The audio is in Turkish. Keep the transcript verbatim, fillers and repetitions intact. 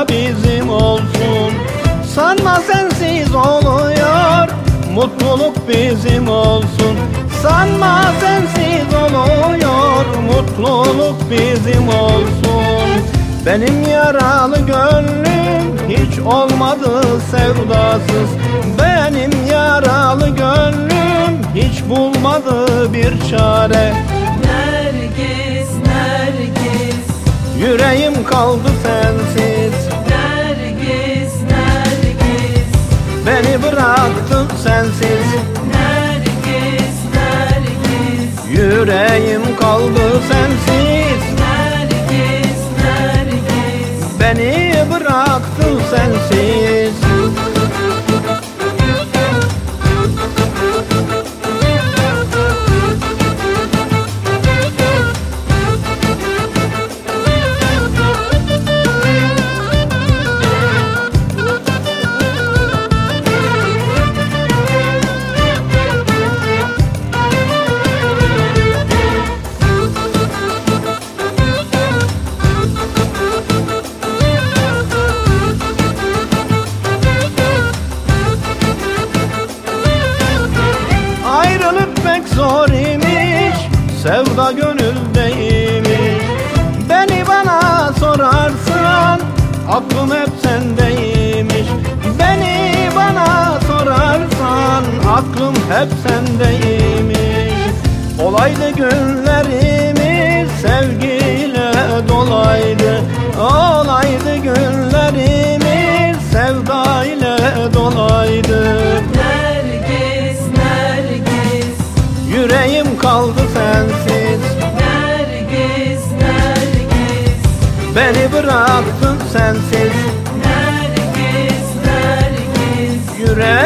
da bizim olsun. Sanma sensiz oluyor, mutluluk bizim olsun. Sanma sensiz oluyor, mutluluk bizim olsun. Benim yaralı gönlüm hiç olmadı sevdasız. Benim yaralı gönlüm hiç bulmadı bir çare. Nergis, Nergis, Yüreğim kaldı sensiz. Nergis, Nergis, Beni bıraktın sensiz. Nergis, Nergis, Yüreğim kaldı sensiz. Nergis, Nergis, Beni bıraktın sensiz. Zor imiş, sevda gönüldeymiş. Beni bana sorarsan, aklım hep sendeymiş. Beni bana sorarsan, aklım hep sendeymiş. Olaydı günlerimiz sevgiyle dolaydı. Olaydı günlerimiz sevda ile dolaydı. Yüreğim kaldı sensiz. Nergis, Nergis, Beni bıraktın sensiz. Nergis, Nergis, Yüreğim